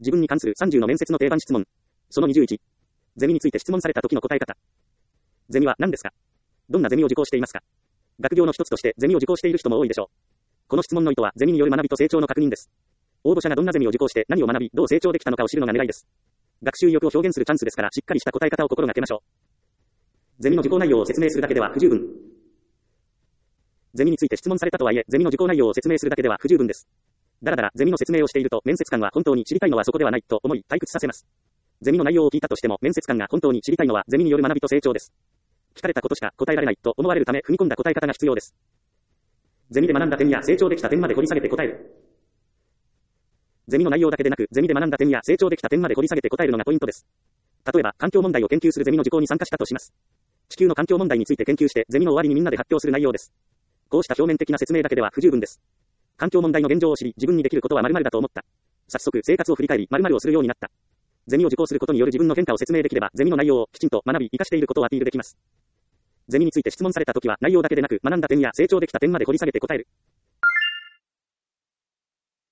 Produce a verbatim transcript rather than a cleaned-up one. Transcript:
自分に関するさんじゅうの面接の定番質問。そのにじゅういち。ゼミについて質問された時の答え方。ゼミは何ですか？どんなゼミを受講していますか？学業の一つとしてゼミを受講している人も多いでしょう。この質問の意図はゼミによる学びと成長の確認です。応募者がどんなゼミを受講して何を学び、どう成長できたのかを知るのが狙いです。学習意欲を表現するチャンスですから、しっかりした答え方を心がけましょう。ゼミの受講内容を説明するだけでは不十分。ゼミについて質問されたとはいえ、ゼミの受講内容を説明するだけでは不十分です。だらだらゼミの説明をしていると、面接官は本当に知りたいのはそこではないと思い退屈させます。ゼミの内容を聞いたとしても、面接官が本当に知りたいのはゼミによる学びと成長です。聞かれたことしか答えられないと思われるため、踏み込んだ答え方が必要です。ゼミで学んだ点や成長できた点まで掘り下げて答える。ゼミの内容だけでなく、ゼミで学んだ点や成長できた点まで掘り下げて答えるのがポイントです。例えば、環境問題を研究するゼミの受講に参加したとします。地球の環境問題について研究して、ゼミの終わりにみんなで発表する内容です。こうした表面的な説明だけでは不十分です。環境問題の現状を知り、自分にできることは〇〇だと思った。早速、生活を振り返り、〇〇をするようになった。ゼミを受講することによる自分の変化を説明できれば、ゼミの内容をきちんと学び、活かしていることをアピールできます。ゼミについて質問されたときは、内容だけでなく、学んだ点や成長できた点まで掘り下げて答える。